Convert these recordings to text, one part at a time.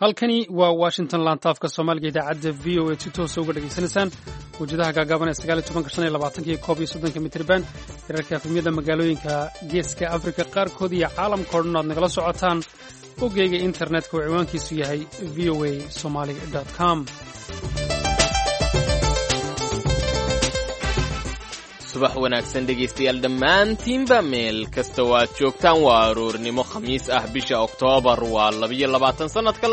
halkani waa washington lantaafka soomaaliga idaacadda v o a si toosa uga dhegaysanaysaan wajadaha gaagaaban ee 19 mitirban hirarka efemyada magaalooyinka geeska afrika qaarkood iyo caalamka o dhan aad nagala socotaan bogeyga internetka oo ciwaankiisu yahay voa somali com. subax wanaagsan dhegaystayaal dhammaantiinba meel kasta waad joogtaan waa aroornimo khamiis ah bisha oktoobar waa 22 sannadka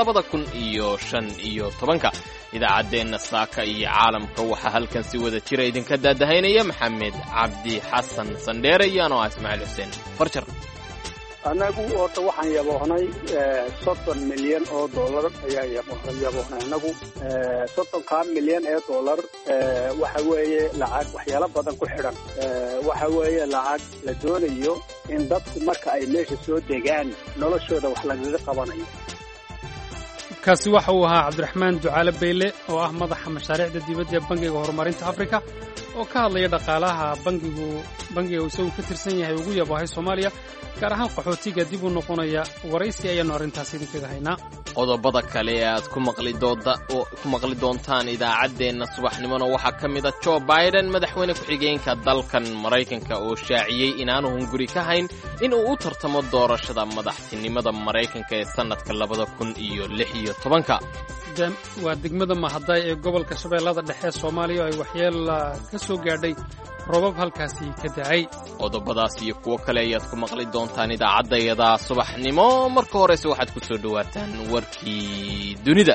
2015 idaacaddeenna saaka iyo caalamka waxaa halkan si wada jira idinka daadahaynaya maxamed cabdi xasan sandheere iyo anoo ismaaciil xuseen farjar. anagu horta waxaan yaboohnay 30 milyan oo dollar ayaa yaboohnay anagu 30 milyan ee dollar waxa weeye lacag waxyaalo badan ku xidhan waxa weeye lacag la doonayo in dadku marka ay meesha soo degaan noloshooda wax lagaga qabanayo. kaasi waxa uu ahaa cabdiraxmaan ducaale beyle oo ah madaxa mashaariicda dibadda ee bangiga horumarinta afrika oo ka hadlaya dhaqaalaha bangiga isagu ka tirsan yahay ugu yaboohay soomaaliya gaar ahaan qaxootiga dib u noqonaya waraysi ayaannu arrintaas idinkaga haynaa. qodobada kale ee aad ku maqli doontaan idaacaddeenna subaxnimona waxaa ka mid a joe biden madaxweyne ku-xigeenka dalkan maraykanka oo shaaciyey inaanu hunguri ka hayn in uu u tartamo doorashada madaxtinimada maraykanka ee sannadka 2016. waa degmada mahadaay ee gobolka shabeellada dhexe ee soomaaliya oo ay waxyeela ka soo gaadhay robab halkaasi ka da'ay. qodobadaas iyo kuwo kale ayaad ku maqli doontaan idaacaddayada subaxnimo. marka horese waxaad ku soo dhowaataan warkii dunida.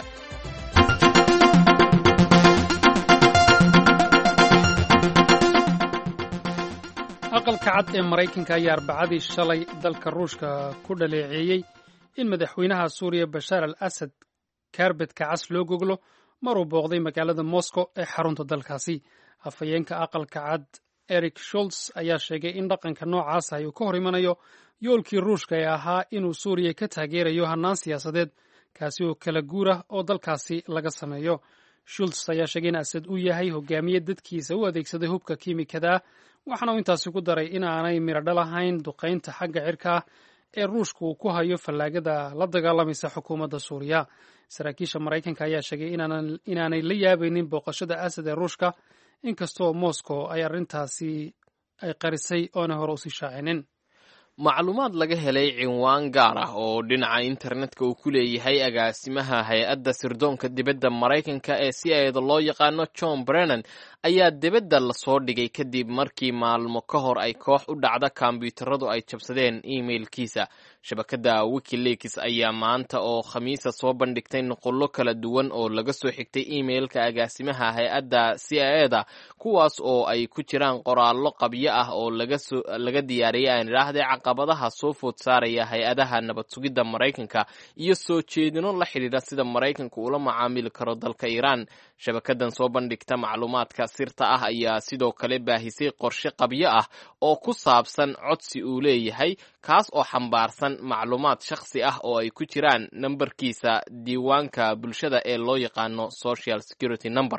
aqalka cad ee maraykanka ayaa arbacadii shalay dalka ruushka ku dhaleeceeyey in madaxweynaha suuriya bashaar al asad kaarbedka cas loo goglo maruu booqday magaalada moscow ee xarunta dalkaasi. afhayeenka aqalka cad eric sholts ayaa sheegay in dhaqanka noocaas ah uu ka hor imanayo yoolkii ruushka ee ahaa inuu suuriya ka taageerayo hannaan siyaasadeed kaasi oo kala guur ah oo dalkaasi laga sameeyo. sholts ayaa sheegay in asad uu yahay hogaamiye dadkiisa u adeegsaday hubka kiimikada ah waxaana uu intaasi ku daray in aanay miradho lahayn duqaynta xagga cirka ah ee ruushka uu ku hayo fallaagada la dagaalamaysa xukuumadda suuriya. saraakiisha maraykanka ayaa sheegay inaanay la yaabaynin booqashada asad ee ruushka inkastoo moscow ay arrintaasi ay qarisay oona hore usii shaacinin. macluumaad laga helay cinwaan gaar ah oo dhinaca internetka uu ku leeyahay agaasimaha hay-adda sirdoonka dibadda maraykanka ee CIA-da loo yaqaano John Brennan ayaa dibadda lasoo dhigay kadib markii maalmo ka hor ay koox u dhacda kombiyuutaradu ay jabsadeen emailkiisa. shabakadda wikileaks ayaa maanta oo khamiisa soo bandhigtay nuqullo kala duwan oo laga soo xigtay emailka agaasimaha hay-adda CIA-da kuwaas oo ay ku jiraan qoraallo qabyo ah oo laga diyaariyay aan idhaahday caqabadaha soo food saaraya hay-adaha nabad sugidda maraykanka iyo soo jeedino la xidhiidha sida maraykanku ula macaamili karo dalka iiraan. shabakadan soo bandhigta macluumaadka sirta ah ayaa sidoo kale baahisay qorshe qabyo ah oo ku saabsan codsi uu leeyahay kaas oo xambaarsan macluumaad shakhsi ah oo ay ku jiraan nambarkiisa diiwaanka bulshada ee loo yaqaano social security number.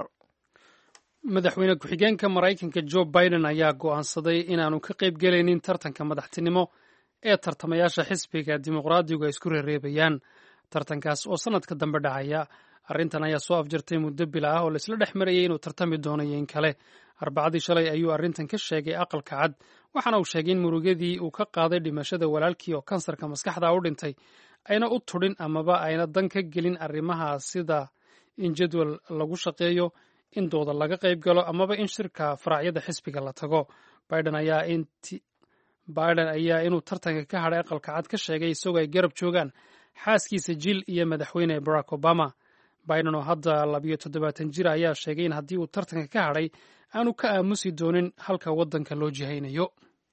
madaxweyne ku-xigeenka maraykanka joe biden ayaa go'aansaday inaanu ka qayb gelaynin tartanka madaxtinimo ee tartamayaasha xisbiga dimuqraadigu ay isku reereebayaan. tartankaas oo sannadka dambe dhacaya. arrintan ayaa soo afjartay muddo bila ah oo laisla dhex marayay inuu tartami doonayo in kale. arbacadii shalay ayuu arrintan ka sheegay aqalka cad waxaana uu sheegay in murugadii uu ka qaaday dhimashada walaalkii oo kansarka maskaxda u dhintay ayna u tudhin amaba ayna dan ka gelin arrimaha sida in jadwal lagu shaqeeyo in dooda laga qayb galo amaba in shirka faracyada xisbiga la tago. biden ayaa inuu tartanka ka hadhay aqalka cad ka sheegay isagoo ay garab joogaan xaaskiisa jill iyo madaxweyne barack obama. biden oo hadda 72 jir ayaa sheegay in haddii uu tartanka ka hadhay aanu ka aamusi doonin halka waddanka loo jihaynayo.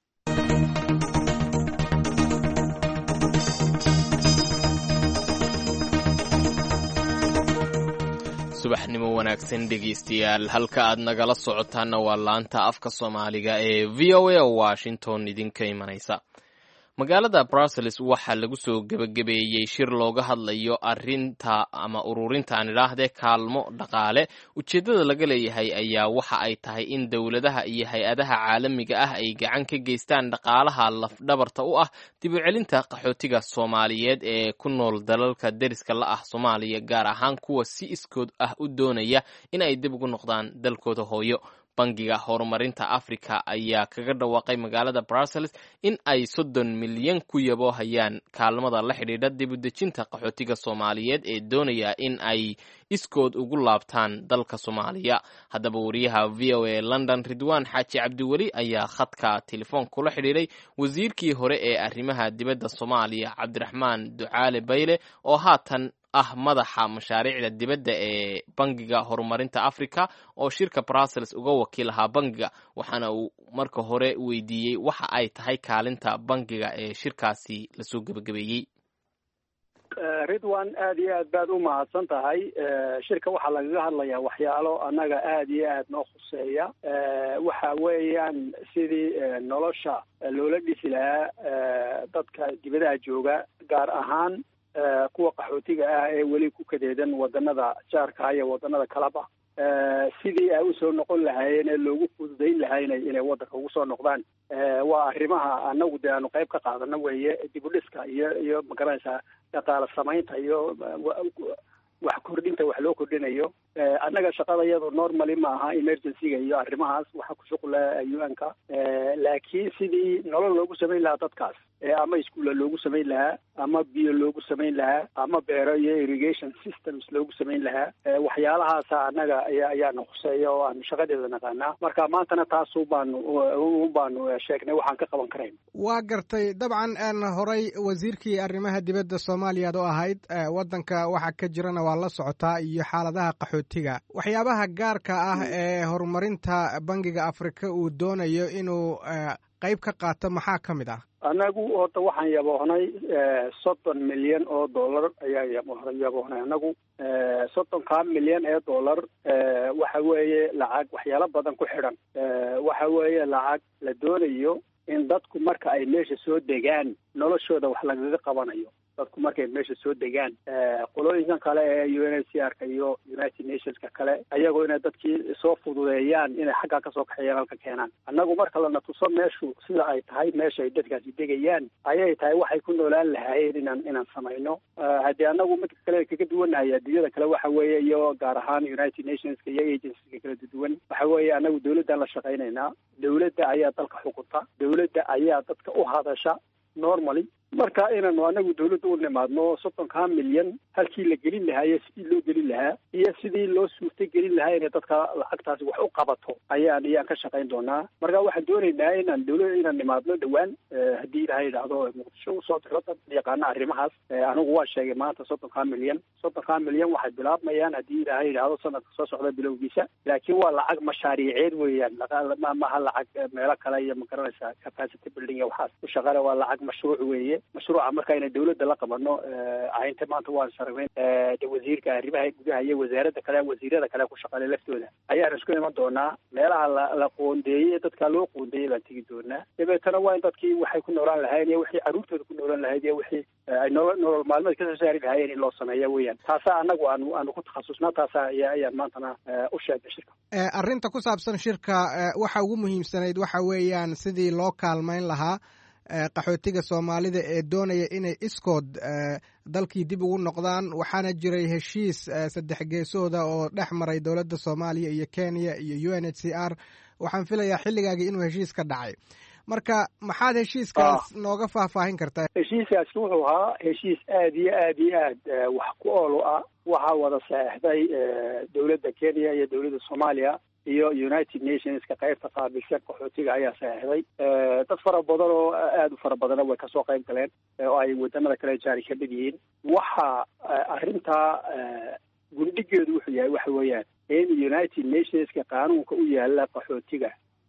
subaxnimo wanaagsan dhegaystayaal halka aad nagala socotaanna waa laanta afka soomaaliga ee v o a washington idinka imanaysa. magaalada brussels waxaa lagu soo gebagabeeyey shir looga hadlayo arrinta ama ururinta aan idhaahdee kaalmo dhaqaale. ujeeddada laga leeyahay ayaa waxa ay tahay in dowladaha iyo hay-adaha caalamiga ah ay gacan ka geystaan dhaqaalaha lafdhabarta u ah dib u celinta qaxootiga soomaaliyeed ee ku nool dalalka deriska la ah soomaaliya, gaar ahaan kuwa si iskood ah u doonaya in ay dib ugu noqdaan dalkooda hooyo. bangiga horumarinta africa ayaa kaga dhawaaqay magaalada brussels in ay 30 milyan ku yaboohayaan kaalmada la xidhiidha dib u dejinta qaxootiga soomaaliyeed ee doonaya in ay iskood ugu laabtaan dalka soomaaliya. haddaba wariyaha v o a london ridwaan xaaji cabdiweli ayaa khadka telefoon kula xidhiidhay wasiirkii hore ee arrimaha dibadda soomaaliya cabdiraxmaan ducaale bayle oo haatan ah madaxa mashaariicda dibadda ee bangiga horumarinta africa oo shirka brussels uga wakiil ahaa bangiga, waxaana uu marka hore weydiiyey waxa ay tahay kaalinta bangiga ee shirkaasi lasoo gebagabeeyey. ridwan aad iyo aad baad u mahadsan tahay. shirka waxaa lagaga hadlayaa waxyaalo annaga aad iyo aad noo khuseeya. waxa weeyaan sidii nolosha loola dhisi lahaa dadka dibadaha jooga, gaar ahaan kuwa qaxootiga ah ee weli ku kadeedan wadanada jaarka iyo wadanada kalaba, sidii ay usoo noqon lahaayeen ee loogu fududayn lahaynay inay wadanka ugu soo noqdaan. waa arrimaha anagu dee aanu qayb ka qaadana weeye, dib u dhiska iyo magaranaysaa dhaqaale samaynta iyo wax kordhinta wax loo kordhinayo. annaga shaqada iyadu normally ma aha emergency-ga iyo arrimahaas waxa ku shuqula UN-ka, laakiin sidii nolol loogu samayn lahaa dadkaas, ama iskuulla loogu samayn lahaa, ama biyo loogu samayn lahaa, ama beero iyo irrigation systems loogu samayn lahaa. waxyaalahaasa annaga ayaana khuseeya oo aanu shaqadeeda naqaanaa. marka maantana taasu baanu sheegnay waxaan ka qaban karayn. waa gartay. dabcan horey wasiirkii arrimaha dibadda soomaaliya ad oo ahayd, waddanka waxa ka jirana waa la socotaa iyo xaaladaha qaxootiga. waxyaabaha gaarka ah ee horumarinta bangiga afrika uu doonayo inuu qayb ka qaato maxaa ka mid ah? annagu horta waxaan yaboohnay 30 milyan oo dollar ayaa yaboohnay. annagu 30 milyan ee dollar waxa weeye lacag waxyaalo badan ku xidhan. waxa weeye lacag la doonayo in dadku marka ay meesha soo degaan noloshooda wax lagaga qabanayo. dadku markay meesha soo degaan, qolooyinkan kale ee UNHCR-ka iyo United Nations-ka kale ayagoo inay dadkii soo fududeeyaan inay xaggaa kasoo kaxeeyaan halka keenaan. annagu marka lana tuso meeshu sida ay tahay, meesha ay dadkaasi degayaan ayay tahay waxay ku noolaan lahaayeen inaan samayno. haddii annagu midka kale kaga duwanahay adduunyada kale waxa weeye, iyo gaar ahaan United Nations-ka iyo agencies-ka kala duwan, waxa weeye annagu dawladdan la shaqaynaynaa. dawladda ayaa dalka xukunta, dawladda ayaa dadka u hadasha normally. marka inaanu anagu dawladda u nimaadno 30 milyan halkii la gelin lahaa, sidii loo gelin lahaa iyo sidii loo suurta gelin lahaa inay dadka lacagtaasi wax u qabato ayaan ka shaqayn doonaa. marka waxaan doonaynaa inaan nimaadno dhowaan, haddii ilaahay idhaahdo muqdisho usoo diro dad yaqaana arrimahaas. anigu waa sheegay maanta 30 milyan waxay bilaabmayaan haddii ilaahay idhaahdo sanadka soo socda bilowgiisa, laakiin waa lacag mashaariiceed weeyaan, maaha lacag meelo kale iyo magaranaysaa capacity building iyo waxaas u shaqale. waa lacag mashruuc weeye. mashruuca marka inay dawladda la qabano, aynta maanta waan sharagnayn wasiirka arrimaha gudaha iyo wasaaradda kale, wasiirada kale ku shaqeeya laftooda ayaan isku iman doonaa. meelaha la qoondeeyey dadka loo qoondeeyey baan tegi doonaa. dabeetana waa in dadkii waxay ku noolaan lahayn iyo wixii carruurtooda ku noolaan lahayd iyo wixii ay nolol maalmeed kasoo saari lahaayeen in loo sameeya weeyaan. taasaa annagu aanu ku takhasusnaa. taasaa ayaan maantana u sheegay shirka. arrinta ku saabsan shirka waxa ugu muhiimsanayd waxa weeyaan sidii loo kaalmayn lahaa qaxootiga soomaalida ee doonaya inay iskood dalkii dib ugu noqdaan. waxaana jiray heshiis 3 geesooda oo dhex maray dowladda soomaaliya iyo Kenya iyo UNHCR. waxaan filayaa xilligaagii inuu heshiis ka dhacay. marka maxaad heshiiskaas nooga faahfaahin kartaa? heshiiskaasi wuxuu ahaa heshiis aad iyo aad wax ku ool ah. waxaa wada saxeexday dowladda Kenya iyo dowladda Soomaaliya iyo United Nations-ka qaybta qaabilsan qaxootiga ayaa saxeexday. dad fara badan oo aad u fara badan way kasoo qayb galeen oo ay wadamada kale jaari ka mid yihiin. waxa arrintaa gundhigeedu wuxuu yahay waxa weeyaan in United Nations-ka qaanuunka u yaala qaxootiga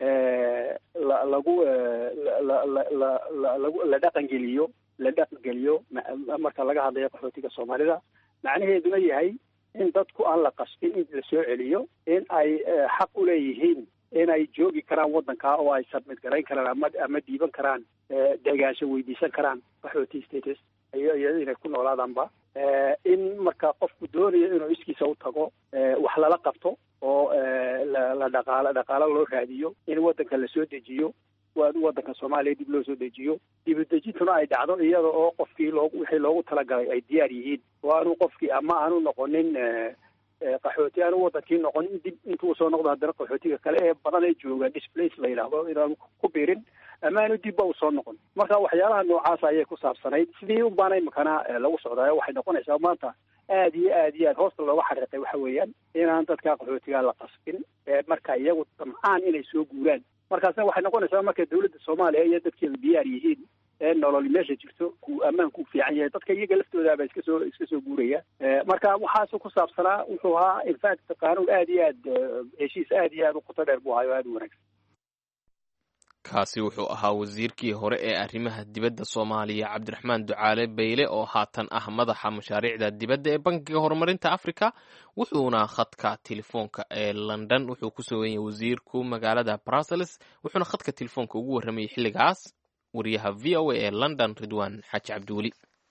la dhaqangeliyo marka laga hadlayo qaxootiga Soomaalida. macnaheeduna yahay in dadku aan la qasbin in la soo celiyo, in ay xaq u leeyihiin inay joogi karaan waddanka oo ay submit garayn karaan ama dhiiban karaan deegaansho weydiisan karaan qaxooti status iyo inay ku noolaadaanba in marka qofku doonayo inuu iskiisa u tago wax lala qabto oo la dhaqaalo loo raadiyo in waddanka la soo dejiyo waddanka Soomaaliya dib loo soo dejiyo dibadejintuna ay dhacdo iyada oo qofkii wixii loogu talagalay ay diyaar yihiin oo aanu qofkii ama aanu noqonin qaxooti aanu waddankii noqonin dib intuu soo noqdo haddana qaxootiga kale ee badan ee jooga displace la yidhaahdo inaanu ku biirin ama aanu dibba u soo noqon marka waxyaalaha noocaas ayay ku saabsanayd sidii un baana imikana lagu socdaayo waxay noqonaysaa maanta aad iyo aad hoosta looga xariiqay waxa weeyaan inaan dadka qaxootiga la qasbin marka iyagu damcaan inay soo guuraan markaasna waxay noqonaysaa marka dawladda Soomaaliya iyo dadkeedu diyaar yihiin nolol meesha jirto ku ammaanku u fiican yahay dadka iyaga laftoodaaba iska soo guuraya marka waxaas ku saabsanaa wuxuu ahaa in fact qaanuun aad iyo aad heshiis aad iyo aad u qoto dheer buu ahayo aad u wanaagsan kaasi wuxuu ahaa wasiirkii hore ee arrimaha dibadda Soomaaliya Cabdiraxmaan Ducaale Bayle oo haatan ah madaxa mashaariicda dibadda ee Bankiga Horumarinta Afrika wuxuuna khadka telefoonka ee London wuxuu ku soo weeyay wasiirku magaalada Brussels wuxuuna khadka telefoonka ugu warramay xilligaas wariyaha VOA ee London Ridwan Xaaji Cabdiweli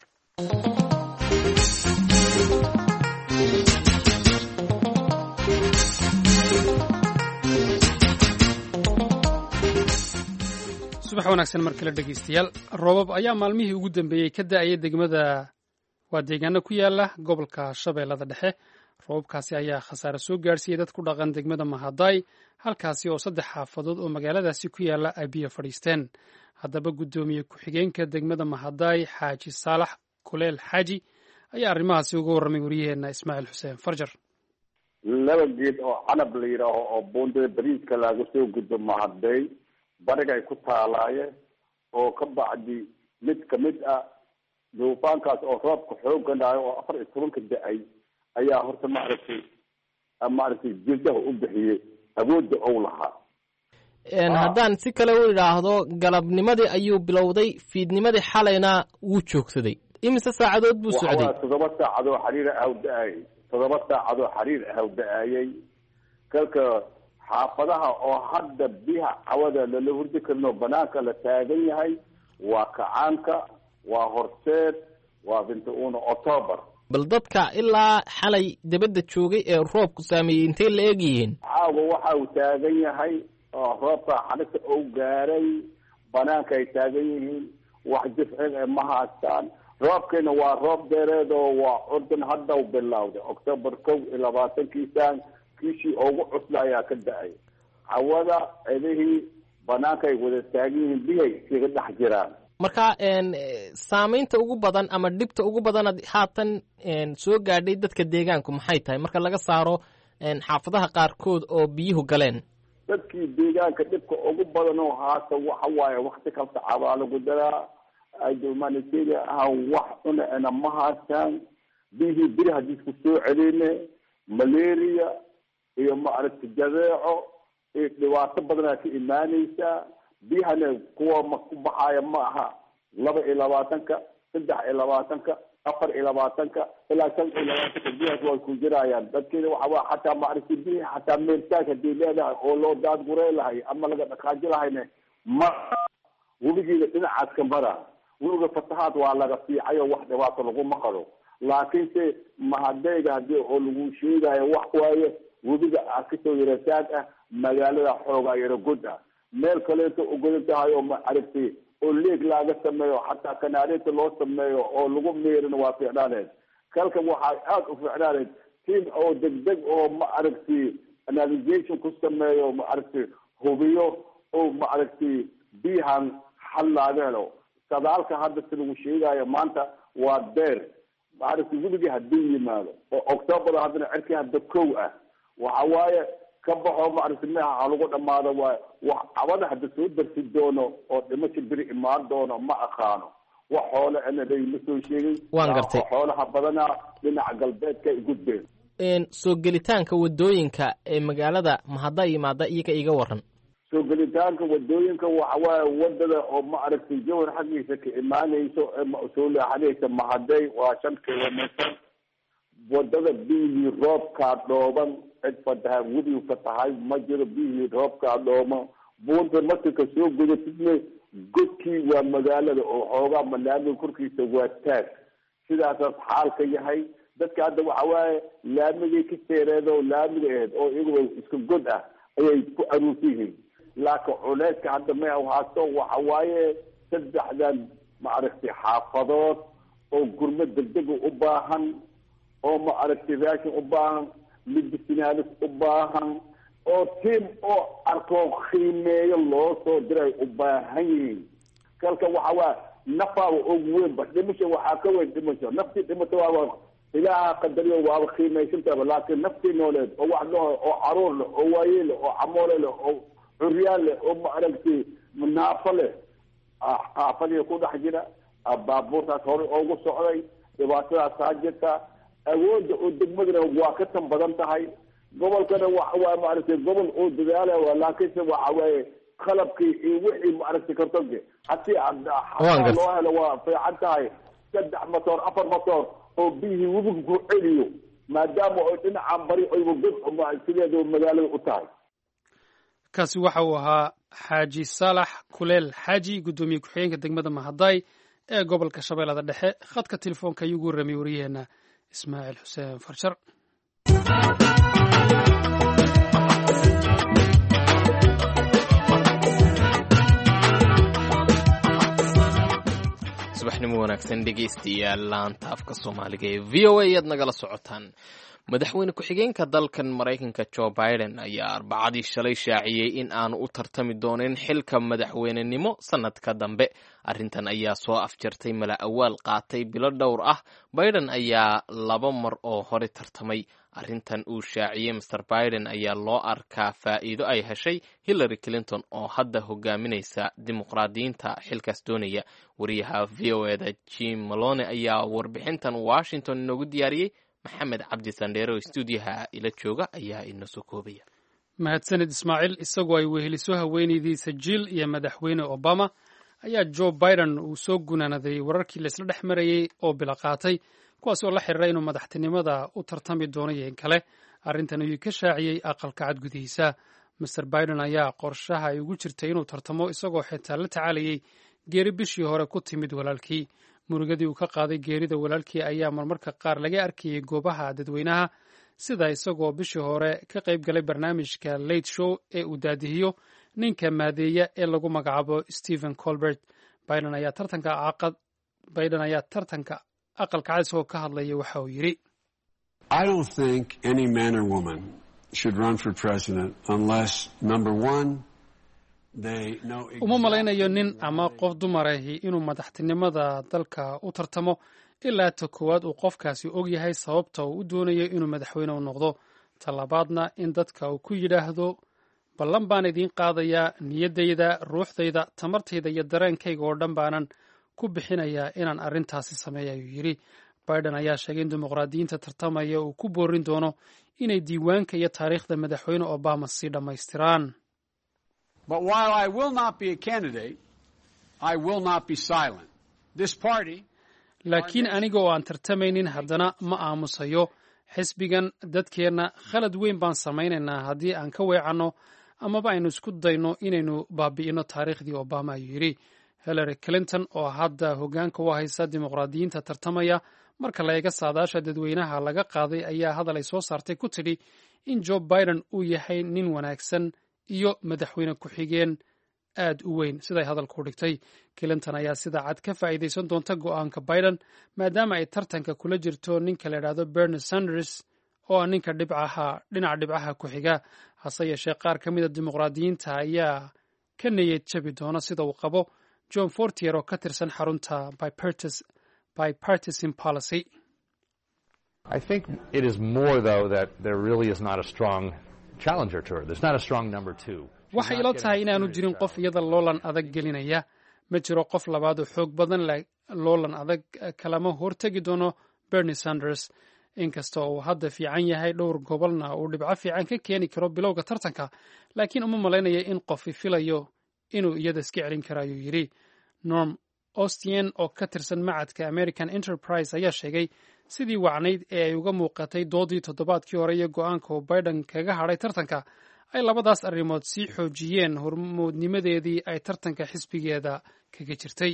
subax wanaagsan mar kale dhegeystayaal roobab ayaa maalmihii ugu dambeeyey ka da'ayay deegaano ku yaala gobolka Shabeellada Dhexe roobabkaasi ayaa khasaare soo gaarsiiyey dad ku dhaqan degmada Mahaday halkaasi oo 3 xaafadood oo magaaladaasi ku yaala ay biyo fadhiisteen haddaba guddoomiye ku-xigeenka degmada Mahaday Xaaji Saalax Kuleel Xaaji ayaa arrimahaasi uga warramay wariyaheena Ismaaciil Xuseen Farjar laba geed oo canab la yidhaaho oo buundada bariiska laga soo gudbo Mahaday bariga ay ku taalaayeen oo ka bacdi mid ka mid ah duufaankaas oo roobka xooggan dhahay oo 14 da'ay ayaa horta maaragtay jildaha u bixiyey awoodda uu lahaa haddaan si kale u idhaahdo galabnimadii ayuu bilowday fiidnimadii xalayna wuu joogsaday imise saacadood buu socday 7 saacadood xiriir ah u da'ay 7 saacadood xiriir ah u da'ayay kalka xaafadaha oo hadda biyaha cawada lala hurdi karno banaanka la taagan yahay waa Kacaanka waa Horseed waa 21 October bal dadka ilaa xalay dibadda joogay ee roobku saameeyay intee la eeg yihiin caawa waxa uu taagan yahay oo roobka xalka uu gaaray banaanka ay taagan yihiin wax jifcin ma haastaan roobkeena waa roob dheereed oo waa ordan hadda u bilowday October 20 kiishii ugu cusla ayaa ka da'ay hawada cidihii banaanka ay wada taagan yihiin biyay iskaga dhex jiraan marka saamaynta ugu badan ama dhibta ugu badan haatan soo gaadhay dadka deegaanku maxay tahay marka laga saaro xaafadaha qaarkood oo biyuhu galeen dadkii deegaanka dhibka ugu badan oo haata waxa waaye waqti kasta cabaa lagu daraa humanitarian ahaan wax cuna ma haastaan biyihii biri haddii isku soo celine malaria iyo maaragtay jadeeco iyo dhibaato badanaa ka imaanaysaa biyahana kuwa ma ku baxaaya ma aha 22 23 24 ilaa 25 biyahaas waa ku jirayaan dadkeeda waxaa xataa maaragtay biyaha xataa meeltaag haddii leedahay oo loo daadgurey lahay ama laga dhaqaaji lahayne ma webigeeda dhinacaas ka mara webiga fatahaad waa laga fiicayo wax dhibaato laguma qado laakiinse Mahadayga haddii oo lagu sheegayo wax waaye webiga kasoo yarataag ah magaalada xoogaa yaro god ah meel kaleeto ugodan tahay oo maaragtay oo leeg laga sameeyo xataa kanaareeta loo sameeyo oo lagu meerino waa fiicnaaneed kalka waxaa aad u fiicnaaneed team oo degdeg oo maaragtay analyzation ku sameeyo maaragtay hubiyo oo maaragtay biyahan xal laga helo sadaalka hadda si lagu sheegayo maanta waa beer maaragtay webiga haddii yimaado oo October haddana cirkii hadda kow ah waxa waaye ka baxo maaragtay meeha lagu dhamaado waa wax cabada hadda soo darsi doono oo dhimasho biri imaan doono ma aqaano wax xoolo anaday ma soo sheegay waan gartay xoolaha badana dhinaca galbeedka ay gudbeen soo gelitaanka wadooyinka ee magaalada Mahaday yimaada iyaga iga waran soo gelitaanka wadooyinka waxa waaye wadada oo maaragtay jawhar xaqiisa ka imaanayso ee soo leexanaysa Mahaday waa 5 kilomitir wadada biyihii roobkaa dhooban cid fadaha webigu ka tahay ma jiro, biyihii roobkaa dhooban. buunta marka ka soo gudatidne godkii waa magaalada oo xoogaa malaamiga korkiisa waa taag. sidaasaas xaalka yahay. dadka hadda waxa waaye laamigay ka seereedo laamiga aheyd oo iyaguba iska god ah ayay ku aruursan yihiin. laakiin culeyska hadda may haasto waxa waaye saddexdan maaragtay xaafadood oo gurmad degdega u baahan, oo maaragtay raashin u baahan, midbisinaanis u baahan, oo tiim oo arkoo qiimeeyo loo soo diray u baahan yihiin. kalka waxa waa nafaaga ugu weynba, dhimasho waxaa ka weyn dhimasho. naftii dhimato waa ilaaha qadariyo waaba qiimaysantaaba, laakiin naftii nooleed oo wax dhaho oo caruur leh oo waayeel leh oo camoole leh oo curyaan leh oo maaragtay naafo leh xaafadii ku dhex jira. baabuurtaas hore oogu socday, dhibaatadaasaa jirta. awoodda oo degmadana waa ka tan badan tahay. gobolkana waa maaragtay gobol oo dadaalaya, laakiinse waxa waaye qalabkii iyo wixii maaragtay kartonki hadii loo helo waa fiican tahay. 3 matoor 4 matoor oo biyihii webiga ku celiyo, maadaama oo dhinacan bari oyba god sideeda magaalada u tahay. kaasi waxa uu ahaa xaaji saalax kuleel xaaji, guddoomiye ku-xigeenka degmada Mahaday ee gobolka Shabeellada Dhexe. khadka telefoonka ayuu ugu warramay wariyaheena Ismaaciil Xuseen Farshar. subaxnimo wanaagsan dhegaystayaal, laanta afka Soomaaliga ee v o a ayaad nagala socotaan. madaxweyne ku-xigeenka dalkan Maraykanka Joe Biden ayaa Arbacadii shalay shaaciyey in aanu u tartami doonin xilka madaxweynenimo sanadka dambe. arrintan ayaa soo afjartay mala awaal qaatay bilo dhowr ah. Biden ayaa 2 mar oo hore tartamay. arrintan uu shaaciyey Mr. Biden ayaa loo arkaa faa'iido ay heshay Hillary Clinton oo hadda hogaaminaysa dimuqraadiyiinta xilkaas doonaya. wariyaha v o a da Jim Malone ayaa warbixintan Washington inoogu diyaariyey. maxamed cabdi sandheere oo stuudiyaha ila jooga ayaa ina soo koobaya. mahadsanid Ismaaciil. isagoo ay weheliso haweenaydiisa Jill iyo madaxweyne Obama ayaa Joe Biden uu soo gunaanaday wararkii la isla dhex marayey oo bila qaatay, kuwaas oo la xiriira inuu madaxtinimada u tartami doono iyo in kale. arrintan ayuu ka shaaciyey aqalka cad gudihiisa. Mr. Biden ayaa qorshaha ay ugu jirtay inuu tartamo isagoo xitaa la tacaalayay geeri bishii hore ku timid walaalkii. murugadii uu ka qaaday geerida walaalkii ayaa marmarka qaar laga arkayay goobaha dadweynaha, sida isagoo bishii hore ka qayb galay barnaamijka Late Show ee uu daadihiyo ninka maadeeya ee lagu magacaabo Stephen Colbert. Biden ayaa tartanka aqalka cad isagoo ka hadlaya waxa uu yidhi: I don't think any man or woman should run for president unless, number one, uma malaynayo nin ama qof dumar ahi inuu madaxtinimada dalka u tartamo ilaa ta koowaad uu qofkaasi og yahay sababta uu u doonayo inuu madaxweyne u noqdo. talabaadna in dadka uu ku yidhaahdo ballan baan idiin qaadayaa, niyaddayda, ruuxdayda, tamartayda iyo dareenkayga oo dhan baanan ku bixinayaa inaan arrintaasi sameeya, ayuu yidhi. Biden ayaa sheegay in dimuqraadiyiinta tartamaya uu ku boorin doono inay diiwaanka iyo taariikhda madaxweyne Obama sii dhammaystiraan. But while I will not be a candidate, I will not be silent. This party, laakiin aniga oo aan tartamaynin haddana ma aamusayo. xisbigan dadkeenna khalad weyn baan samaynaynaa haddii aan ka weecanno amaba aynu isku dayno inaynu baabi'ino taariikhdii Obama, ayuu yidhi. Hillary Clinton oo hadda hoggaanka u haysa dimuqraadiyiinta tartamaya marka la eega saadaasha dadweynaha laga qaaday ayaa hadal ay soo saartay ku tidhi in Joe Biden uu yahay nin wanaagsan iyo madaxweyne ku-xigeen aad u weyn, siday hadalku dhigtay. Clinton ayaa sida cad ka faa'iidaysan doonta go'aanka Biden maadaama ay tartanka kula jirto ninka la yidhaahdo Bernie Sanders oo ah ninka dhinaca dhibcaha ku xiga. hase yeeshee qaar ka mid a dimuqraadiyiinta ayaa ka niyad jabi doona sida uu qabo John Fortier oo ka tirsan xarunta Bipartisan Policy. I think it is more though that there really is not a strong challenger to her. There's not a strong number 2. waxay ila tahay inaanu jirin qof iyada loolan adag gelinaya. ma jiro qof labaad oo xoog badan loolan adag kalama hortegi doono Bernie Sanders. inkasta oo uu hadda fiican yahay dhowr gobolna uu dhibco fiican ka keeni karo bilowga tartanka, laakiin uma malaynaya in qofi filayo inuu iyada iska celin karo, ayuu yidhi. Norm Ostien oo ka tirsan macadka American Enterprise ayaa sheegay sidii wacnayd ee ay uga muuqatay doodii toddobaadkii hore iyo go-aanka oo biden kaga hadhay tartanka ay labadaas arrimood sii xoojiyeen hormoodnimadeedii ay tartanka xisbigeeda kaga jirtay.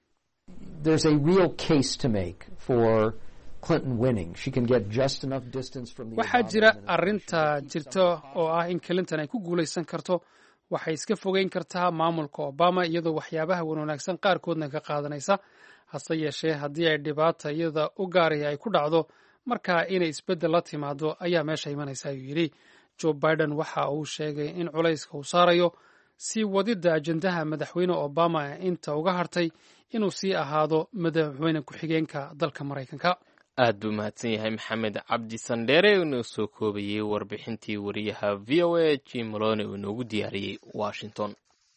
waxaa jira arrinta jirta oo ah in Clinton ay ku guulaysan karto. waxay iska fogeyn kartaa maamulka Obama iyadoo waxyaabaha wanaagsan qaarkoodna ka qaadanaysa. hase yeeshee haddii ay dhibaata iyada u gaaraya ay ku dhacdo markaa inay isbeddel la timaado ayaa meesha imanaysa ayuu yidhi. Joe Biden waxa uu sheegay in culayska uu saarayo sii wadidda ajendaha madaxweyne Obama inta uga hartay inuu sii ahaado madaxweyne ku-xigeenka dalka Maraykanka. aad buu mahadsan yahay maxamed cabdi sandheere inoo soo koobayey warbixintii wariyaha VOA Jim Malone uu inoogu diyaariyey Washington.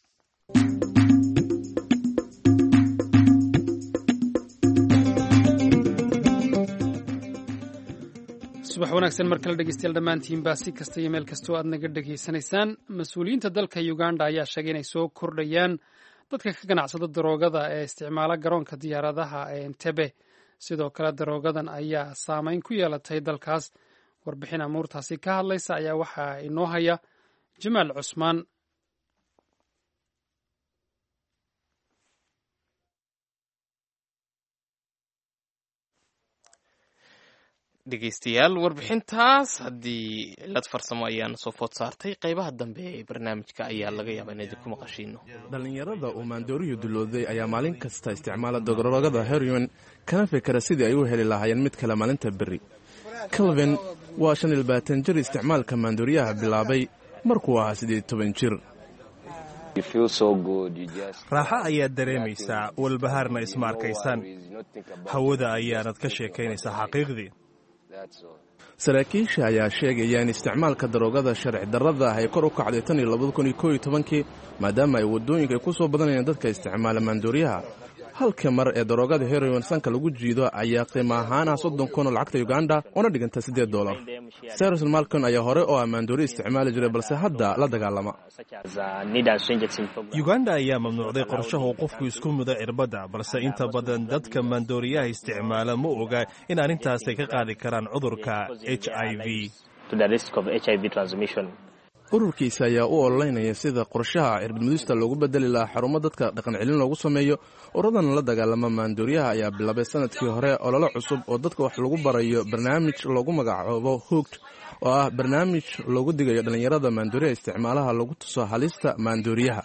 subax wanaagsan mar kale dhegeystayaal dhammaantiin baa si kasta iyo meel kastoo aad naga dhegaysanaysaan. mas-uuliyiinta dalka Uganda ayaa sheegay inay soo kordhayaan dadka ka ganacsada daroogada ee isticmaala garoonka diyaaradaha ee Entebbe. sidoo kale daroogadan ayaa saameyn ku yeelatay dalkaas. warbixin amuurtaasi ka hadlaysa ayaa waxaa inoo haya Jamaal Cusmaan. dhegeystayaal warbixintaas haddii cilad farsamo ayaana soo food saartay qaybaha dambe ee barnaamijka ayaa laga yaabaa in idinku maqashiino. dhallinyarada uu maandooriyu dulooday ayaa maalin kasta isticmaala daroogada heroin kana fikera sidii ay u heli lahaayeen mid kale maalinta berri. calvin waa 25 jir isticmaalka maandooriyaha bilaabay markuu ahaa 18 jir. raaxo ayaad dareemaysaa, walbahaarna isma arkaysaan, hawada ayaanad ka sheekaynaysaa xaqiiqdii. saraakiisha ayaa sheegaya in isticmaalka daroogada sharci darrada ah ay kor u kacday tan iyo 2011 maadaama ay waddooyinka ay ku soo badanayeen dadka isticmaala maandooriyaha. halka mar ee daroogada heroin sanka lagu jiido ayaa qiimo ahaana 30 kun oo lacagta Uganda una dhiganta $8. Cyrus Malcolm ayaa hore oo maandooriya isticmaali jiray balse hadda la dagaalama. Uganda ayaa mamnuucday qorshaha uu qofku isku mudo cirbadda, balse inta badan dadka maandooriyaha isticmaala ma oga in arrintaas ay ka qaadi karaan cudurka HIV. ururkiisa ayaa u ololeynaya sida qorshaha cirbadmudista loogu bedeli lahaa xarumo dadka dhaqan celin loogu sameeyo. uradan la dagaalama maandooriyaha ayaa bilaabay sanadkii hore olole cusub oo dadka wax lagu barayo barnaamij loogu magacaabo Hooked oo ah barnaamij loogu digayo dhalinyarada maandooriyaha isticmaalaha lagu tuso halista maandooriyaha.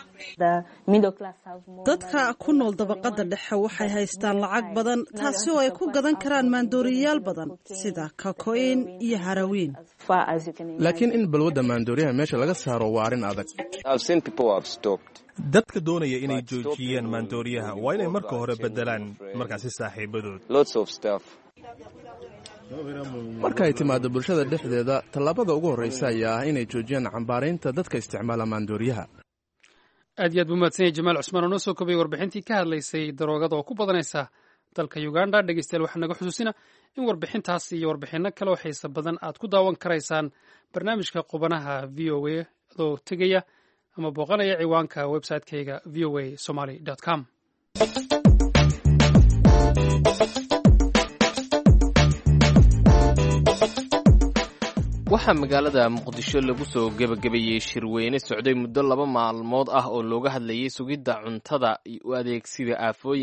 dadka ku nool dabaqada dhexe waxay haystaan lacag badan taasi oo ay ku gadan karaan maandooriyayaal badan sida kokain iyo harawiin. laakiin in balwadda maandooriyaha meesha laga saaro waa arrin adag. dadka doonaya inay joojiyaan maandooriyaha waa inay marka hore bedelaan markaasi saaxiibadood. marka ay timaado bulshada dhexdeeda tallaabada ugu horreysa ayaa ah inay joojiyaan cambaaraynta dadka isticmaala maandooriyaha. aad iyo aad buu mahadsan yahay Jamaal Cusmaan oo noo soo koobay warbixintii ka hadlaysay daroogada oo ku badanaysa dalka Uganda. dhegeystayaal waxaa naga xusuusina in warbixintaas iyo warbixino kale oo xiiso badan aad ku daawan karaysaan barnaamijka qubanaha VOA oo tegaya ama booqanaya ciwaanka website-kayga voasomali.com. waxaa magaalada muqdisho lagu soo gebagabeeyey shirweyne socday muddo 2 maalmood ah oo looga hadlayay sugidda cuntada u adeegsida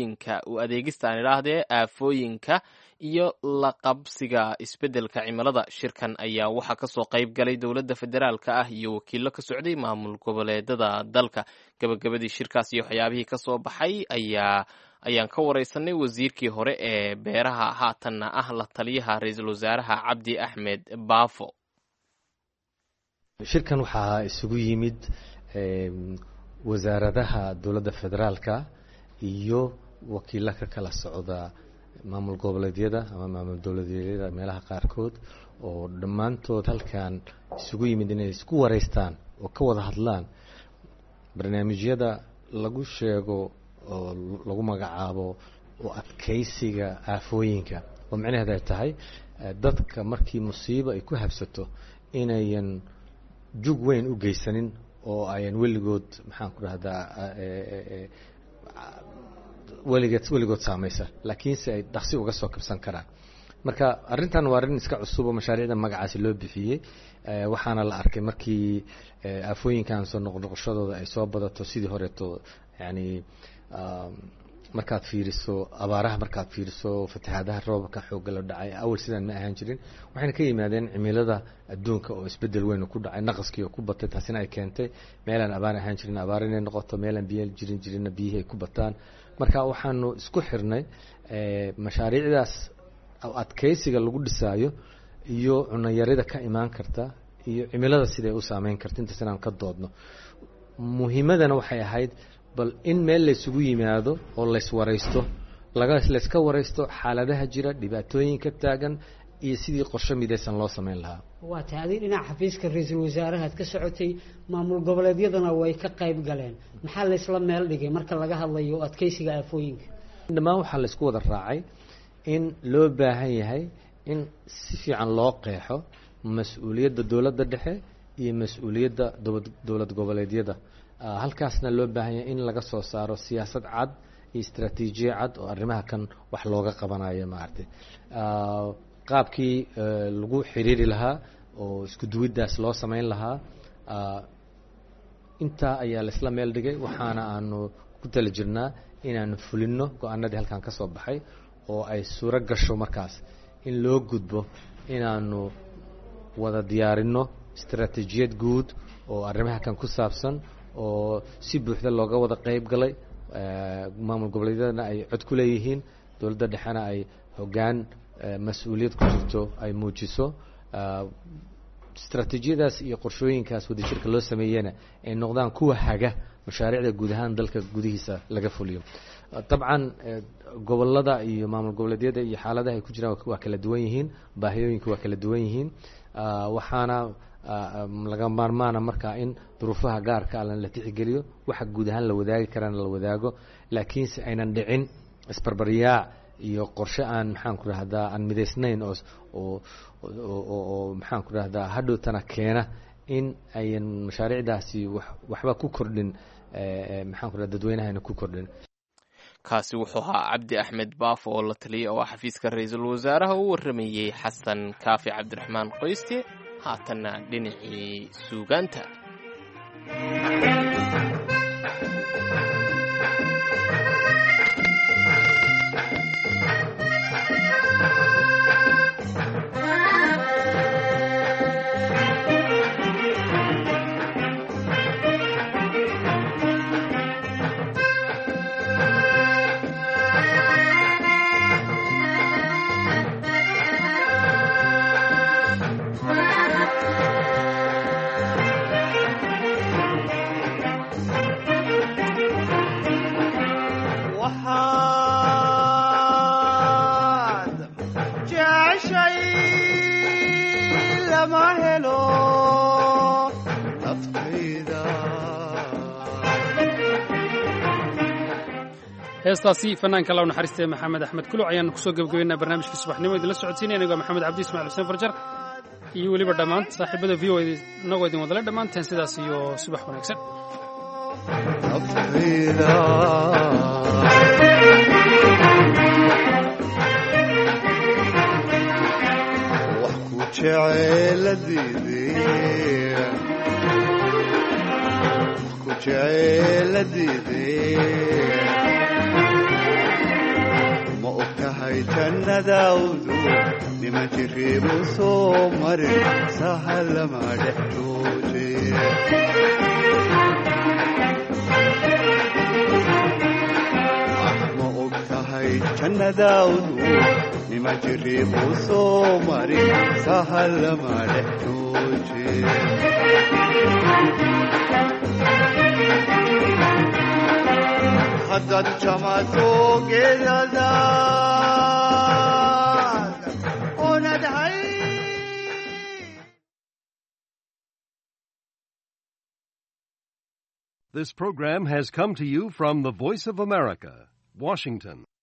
aafooyinka iyo la qabsiga isbeddelka cimilada. shirkan ayaa waxaa ka soo qayb galay dowladda federaalka ah iyo wakiillo ka socday maamul goboleedada dalka. gebagabadii shirkaas iyo waxyaabihii ka soo baxay ayaan ka wareysanay wasiirkii hore ee beeraha haatanna ah la taliyaha ra-iisul wasaaraha Cabdi Axmed Baafo. shirkan waxaa isugu yimid wasaaradaha dowladda federaalka iyo wakiilo ka kala socda maamul goboleedyada ama maamul dowladeedyada meelaha qaarkood oo dhammaantood halkan isugu yimid inay isku wareystaan oo ka wada hadlaan barnaamijyada lagu sheego oo lagu magacaabo oo adkeysiga aafooyinka oo macnaheedu ay tahay dadka markii musiibo ay ku habsato inayan jug weyn u geysanin oo ayan weligood maxaan ku dhahdaa weligood saamaysa laakiinse ay dhaqsi uga soo kabsan karaan. marka arrintan waa arrin iska cusub oo mashaariicda magacaasi loo bixiyey waxaana la arkay markii aafooyinkan soo noqnoqoshadooda ay soo badato sidii horeeto yani markaad fiiriso abaaraha markaad fiiriso fatahaadaha roobka xoogga la dhacay awal sidaan ma ahaan jirin waxayna ka yimaadeen cimilada adduunka oo isbedel weyn ku dhacay naqaskii oo ku batay taasina ay keentay meelaan abaar ahaan jirin abaar inay noqoto meelaan biyo jirinna biyihii ay ku bataan marka waxaanu isku xirnay mashaariicdaas adkeysiga lagu dhisaayo iyo cunayarida ka imaan karta iyo cimilada siday u saameyn karta intaas inaan ka doodno muhiimadana waxay ahayd bal in meel la isugu yimaado oo la iswaraysto layska waraysto xaaladaha jira dhibaatooyinka taagan iyo sidii qorshe midaysan loo samayn lahaa waa tahay adiga dhinaca xafiiska ra-iisul wasaarahaad ka socotay maamul goboleedyadana way ka qayb galeen maxaa laysla meel dhigay marka laga hadlayo adkeysiga aafooyinka dhammaan waxaa laysku wada raacay in loo baahan yahay in si fiican loo qeexo mas-uuliyadda dowladda dhexe iyo mas-uuliyadda dowlad goboleedyada halkaasna loo baahan yahay in laga soo saaro siyaasad cad iyo istaraatiijiya cad oo arrimaha kan wax looga qabanayo maaragtay qaabkii lagu xiriiri lahaa oo isku duwiddaas loo samayn lahaa intaa ayaa laisla meel dhigay waxaana aanu ku tala jirnaa inaanu fulinno go-aanadii halkan ka soo baxay oo ay suuro gasho markaas in loo gudbo inaanu wada diyaarinno istaraatiijiyad guud oo arrimaha kan ku saabsan oo si buuxda looga wada qayb galay maamul goboleedyadana ay cod ku leeyihiin dowladda dhexena ay hoggaan mas-uuliyad ku jirto ay muujiso istaraatiijiyadaas iyo qorshooyinkaas wadajirka loo sameeyena ay noqdaan kuwa haga mashaariicda guud ahaan dalka gudihiisa laga fuliyo dabcan gobolada iyo maamul goboleedyada iyo xaaladaha ay ku jiraan waa kala duwan yihiin baahiyooyinka waa kala duwan yihiin waxaana laga maarmaana markaa in duruufaha gaarka alan la tixgeliyo waxa guud ahaan la wadaagi karana la wadaago laakiinse aynan dhicin isbarbaryaac iyo qorshe aan maxaan ku rahdaa aan midaysnayn oo maxaan ku rahdaa hadhowtana keena in ayan mashaariicdaasi waxba ku kordhin maxaan ku rahdaa dadweynahayna ku kordhin kaasi wuxuu ahaa cabdi axmed baafo oo la taliya oo xafiiska ra-iisul wasaaraha u waramayey xasan kaafi cabdiraxmaan qoyste haatanna dhinacii suugaanta heestaasi fanaanka law naxariistay maxamed axmed kuluc ayaan kusoo gebagabeynaa barnaamijkii subaxnimo idinla socodsiinaya anigoo maxamed cabdi ismaciil xuseen farjar iyo weliba dhammaan saaxiibada v o inagoo idin wadale dhammaanteen sidaas iyo subax wanaagsan ma ogtahay jannadaawdu nima jiriibu soo marin sahalama dhex jooje ma ogtahay jannadaawdu nima jiriibu soo marin sahalama dhex jooje haddaad jamato geedadaad oonad hay This program has come to you from the Voice of America, Washington.